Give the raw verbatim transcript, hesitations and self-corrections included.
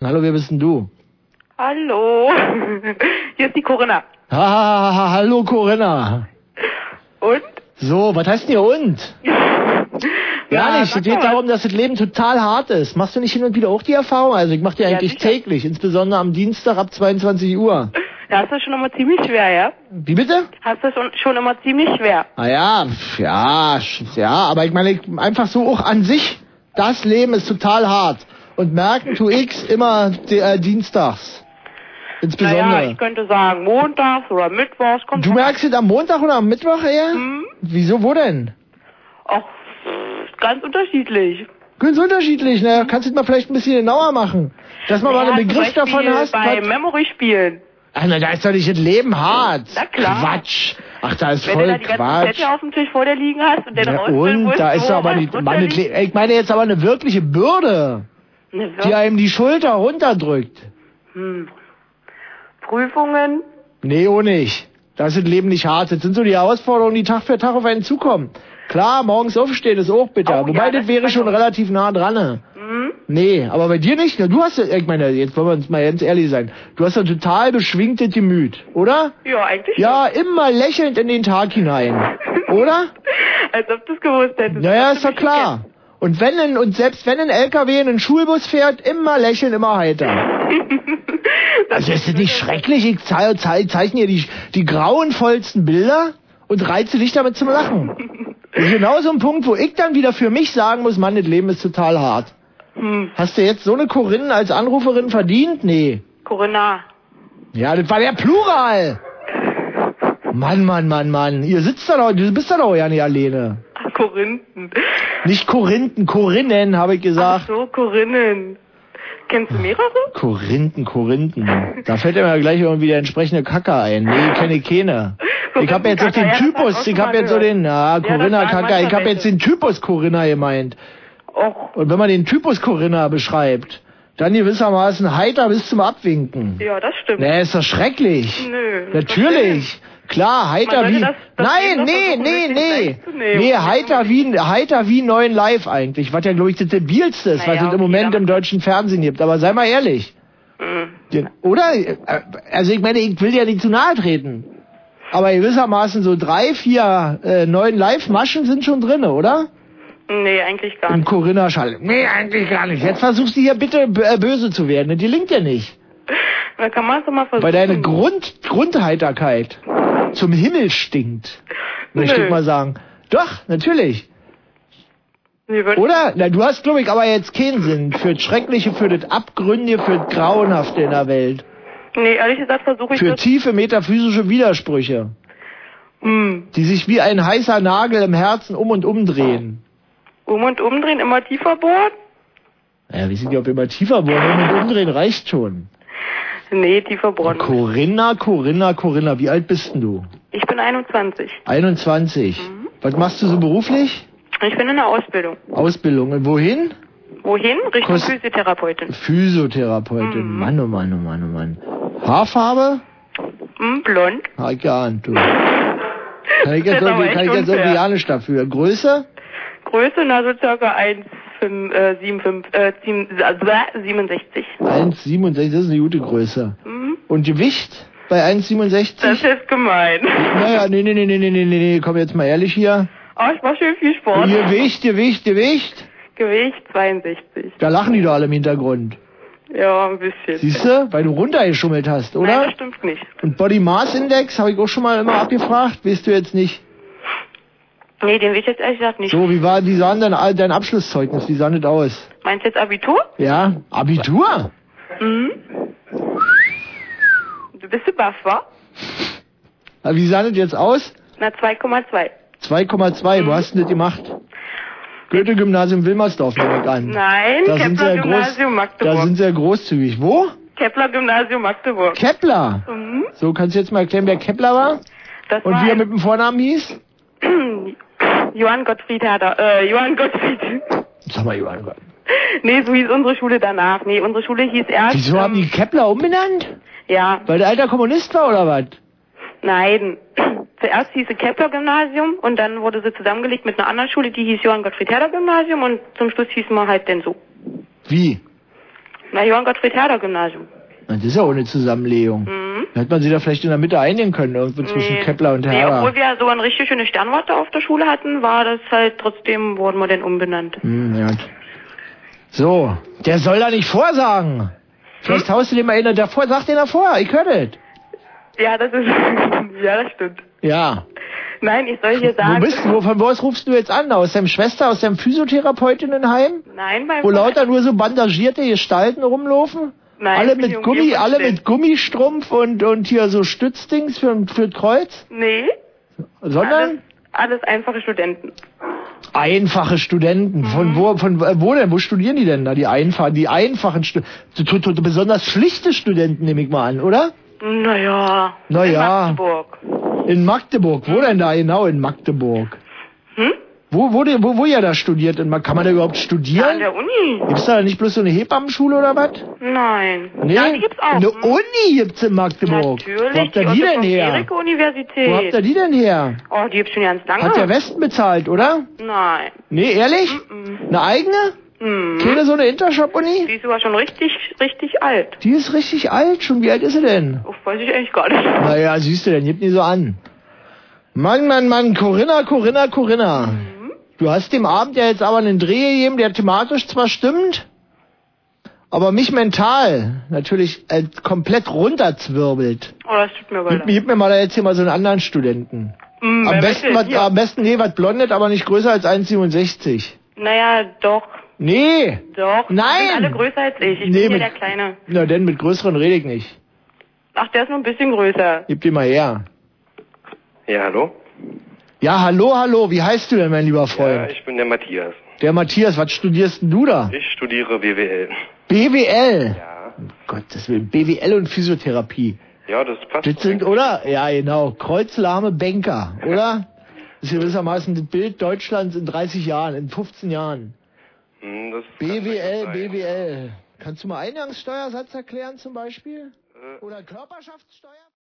Hallo, wer bist denn du? Hallo. Hier ist die Corinna. Ha, ha, ha, hallo Corinna. Und? So, was heißt denn hier und? Gar Na, nicht, sag es geht mal darum, dass das Leben total hart ist. Machst du nicht hin und wieder auch die Erfahrung? Also ich mache die Ja, eigentlich sicher. täglich, insbesondere am Dienstag ab zweiundzwanzig Uhr. Ja, hast du schon immer ziemlich schwer, ja? Wie bitte? Hast du schon, schon immer ziemlich schwer. Ah ja, pf, ja, sch- ja, aber ich meine, ich- einfach so auch an sich, das Leben ist total hart. Und merken tu ich's immer die, äh, dienstags. Insbesondere. Naja, ich könnte sagen montags oder mittwochs. Kommt Du drauf merkst es am Montag oder am Mittwoch eher? Hm? Wieso, wo denn? an. Ach, ganz unterschiedlich. Ganz unterschiedlich, ne? Kannst du es mal vielleicht ein bisschen genauer machen? Dass man mal Naja, einen Begriff zum Beispiel davon hast. bei was- Memory spielen. Ach, na, da ist doch nicht das Leben hart. Na klar. Quatsch. Ach, da ist Wenn voll du da die ganzen Quatsch. Zettel auf dem Tisch vor dir liegen hast und den Ja, rausfüllen und musst, da ist wo aber was nicht, drunter Mann, das liegt. Le- ich meine jetzt aber eine wirkliche Bürde, Ne, die so. einem die Schulter runterdrückt. Hm. Prüfungen. Nee, oh nicht. Das ist das Leben nicht hart. Das sind so die Herausforderungen, die Tag für Tag auf einen zukommen. Klar, morgens aufstehen ist auch bitter. Oh, Wobei ja, das das wäre ist schon auch- relativ nah dran. Ne? Hm? Nee, aber bei dir nicht. Du hast, ja- ich meine, jetzt wollen wir uns mal ganz ehrlich sein. Du hast ein total beschwingtes Gemüt, oder? Ja, eigentlich Ja, immer lächelnd in den Tag hinein, oder? Als ob du es gewusst hättest. Naja, Dass ist du doch mich klar. Und wenn ein, und selbst wenn ein L K W in einen Schulbus fährt, immer lächeln, immer heiter. Also ist das nicht schrecklich? Ich zei zei zeichne dir die, die grauenvollsten Bilder und reize dich damit zum Lachen. Das ist genau so ein Punkt, wo ich dann wieder für mich sagen muss, Mann, das Leben ist total hart. Hm. Hast du jetzt so eine Corinne als Anruferin verdient? Nee. Corinna. Ja, das war der Plural. Mann, Mann, Mann, Mann. Ihr sitzt da doch, du bist da doch ja nicht alleine. Ach, Korinthen. Nicht Korinthen, Korinnen, habe ich Ach gesagt. so, Korinnen. Kennst du mehrere? Korinthen, Korinthen. Da fällt mir ja gleich irgendwie der entsprechende Kacker ein. Nee, kenne ich keine. Ich habe jetzt auch den Korinthen-Kacker, ja, das hab ich Typus, auch ich schon habe mal jetzt so gehört. den, ja, Ja, das Corinna sagen Kacker, manche ich habe jetzt welche. den Typus Corinna gemeint. Och, Und wenn man den Typus Corinna beschreibt, dann gewissermaßen heiter bis zum Abwinken. ja, das stimmt. Nee, ist doch schrecklich. Nö. Natürlich. Klar, heiter Man sollte wie... das- das Leben Nein, doch nee, versuchen, nee, richtig nee. leicht zu nehmen. Nee, heiter wie, heiter wie neuen Live eigentlich. Was ja, glaube ich, das debilste ist, was Naja, es im okay, Moment damit- im deutschen Fernsehen gibt. Aber sei mal ehrlich. Hm. Den, oder? Äh, Also ich meine, ich will ja nicht zu nahe treten. Aber gewissermaßen so drei, vier äh, neuen Live-Maschen sind schon drinne, oder? Nee, eigentlich gar Im nicht. Corinna Schall. Nee, eigentlich gar nicht. Jetzt versuchst du hier bitte b- äh, böse zu werden. Das gelingt ja nicht. Da kann man es doch mal versuchen. Weil deine Grund, Grundheiterkeit zum Himmel stinkt. Möchte Nö. ich mal sagen. Doch, natürlich. Nee, würd- Oder? Na, du hast, glaube ich, aber jetzt keinen Sinn für das Schreckliche, für das Abgründige, für das Grauenhafte in der Welt. Nee, ehrlich gesagt versuche ich Für das. tiefe metaphysische Widersprüche, Hm. die sich wie ein heißer Nagel im Herzen um und umdrehen. Um und umdrehen, immer tiefer bohren? Ja, wir sind ja, ob wir immer tiefer bohren, um und umdrehen reicht schon. Nee, tiefer bohren. Corinna, Corinna, Corinna, wie alt bist denn du? Ich bin einundzwanzig. einundzwanzig. Mhm. Was machst du so beruflich? Ich bin in der Ausbildung. Ausbildung. Und wohin? Wohin? Richtung Kos- Physiotherapeutin. Physiotherapeutin. Mhm. Mann, oh Mann, oh Mann, oh Mann. Haarfarbe? Hm, blond. Hab ich geahnt, du. Kann ich jetzt Das ist aber irgendwie, echt kann ich jetzt unfair. irgendwie ja nicht dafür. Größe? Größe, na so circa eins Komma fünfundsiebzig, äh, sieben- äh, siebenundsechzig. eins Komma siebenundsechzig, das ist eine gute Größe. Mhm. Und Gewicht? Bei eins Komma siebenundsechzig? Das ist gemein. Naja, nee, nee, nee, nee, nee, nee, nee, komm jetzt mal ehrlich hier. Oh, ich mach schön viel Sport. Gewicht, Gewicht, Gewicht. Gewicht zweiundsechzig. Da lachen die doch alle im Hintergrund. Ja, ein bisschen. Siehst du? Weil du runtergeschummelt hast, Nein, oder? das stimmt nicht. Und Body Mass Index habe ich auch schon mal immer abgefragt. Weißt du jetzt nicht? Nee, den will ich jetzt ehrlich gesagt nicht. So, wie war, wie sah denn dein, dein Abschlusszeugnis? Wie sah das aus? Meinst du jetzt Abitur? Ja? Abitur? Mhm. Du bist du baff, wa? Aber wie sah das jetzt aus? Na, zwei Komma zwei. zwei Komma zwei, Mhm. wo hast du das gemacht? Goethe-Gymnasium Wilmersdorf, nehme ich an. Nein, Da sind sie ja groß, Kepler-Gymnasium da Magdeburg. sind sie ja großzügig. Wo? Kepler-Gymnasium Magdeburg. Kepler. Mhm. So, kannst du jetzt mal erklären, wer Kepler war? Das Und war wie er ein- mit dem Vornamen hieß? Johann Gottfried Herder. Äh, Johann Gottfried. Sag mal, Johann. Nee, so hieß unsere Schule danach. Nee, unsere Schule hieß erst... Wieso haben die Kepler umbenannt? Ja, Weil der alter Kommunist war, oder was? nein. Zuerst hieß sie Kepler-Gymnasium und dann wurde sie zusammengelegt mit einer anderen Schule, die hieß Johann Gottfried Herder Gymnasium und zum Schluss hießen wir halt denn so. Wie? Na, Johann Gottfried Herder Gymnasium. Das ist ja auch eine Zusammenlegung. Mhm. Da hätte man sie da vielleicht in der Mitte einigen können, irgendwo zwischen Nee. Kepler und Nee, Herder. obwohl wir so eine richtig schöne Sternwarte auf der Schule hatten, war das halt trotzdem, wurden wir denn umbenannt. Hm, ja. So, der soll da nicht vorsagen. Vielleicht Hm? haust du dem mal einer davor, sag den davor, ich höre das. Ja, das ist, ja, das stimmt. Ja. Nein, ich soll hier sagen... Wo bist du, wo, von wo aus rufst du jetzt an? Aus deinem Schwester, aus deinem Physiotherapeutinnenheim? Nein, beim... Wo lauter nur so bandagierte Gestalten rumlaufen? Nein, alle ich bin mit die Gummi, Umgebung alle stellen. mit Gummistrumpf und, und hier so Stützdings für, für das Kreuz? Nee, Sondern? alles, alles einfache Studenten. Einfache Studenten. Von wo, von äh, wo denn? Wo studieren die denn da? Die einfachen, die einfachen Studenten. Besonders schlichte Studenten nehme ich mal an, oder? Naja, Naja. in Magdeburg. In Magdeburg. Wo denn da genau in Magdeburg? Hm? Wo, wo, die- wo, wo ihr da studiert? In Mag- Kann man da überhaupt Ja, an studieren? der Uni. Gibt's da nicht bloß so eine Hebammenschule oder was? Nein. Nee, Ja, die gibt's auch. eine Hm? Uni gibt's in Magdeburg. Natürlich, Wo habt ihr die die denn her? Otto-von-Guericke-Universität. Wo habt ihr die denn her? Oh, die gibt's schon ganz lange. Hat der Westen bezahlt, oder? Nein. Nee, ehrlich? Mm-mm. Eine eigene? Hm. Keine so eine Intershop-Uni? Die ist sogar schon richtig, richtig alt. Die ist richtig alt schon. Wie alt ist sie denn? Oh, weiß ich eigentlich gar nicht. Naja, siehst du denn, gib nie so an. Mann, Mann, Mann, Corinna, Corinna, Corinna. Mhm. Du hast dem Abend ja jetzt aber einen Dreh gegeben, der thematisch zwar stimmt, aber mich mental natürlich äh, komplett runterzwirbelt. Oh, das tut mir Gib, leid. gib mir mal da jetzt hier mal so einen anderen Studenten. Hm, Am wer besten, möchte? was, am besten, nee, was blondet, aber nicht größer als eins Komma siebenundsechzig. Naja, doch. Nee. Doch. Nein. Die sind alle größer als ich. Ich Nee, bin hier mit- der Kleine. Na, denn mit größeren rede ich nicht. Ach, der ist nur ein bisschen größer. Gib den mal her. Ja, hallo? Ja, hallo, hallo, wie heißt du denn, mein lieber Ja, Freund? ich bin der Matthias. Der Matthias, was studierst denn du da? Ich studiere B W L. B W L. Ja. Um Gottes Willen, B W L und Physiotherapie. Ja, das passt. Das sind, oder? Ja, genau. Kreuzlahme Banker, oder? Das ist gewissermaßen das Bild Deutschlands in dreißig Jahren, in fünfzehn Jahren. Hm, das kann B W L, sein. B W L. Kannst du mal Eingangssteuersatz erklären zum Beispiel? Äh. Oder Körperschaftssteuer?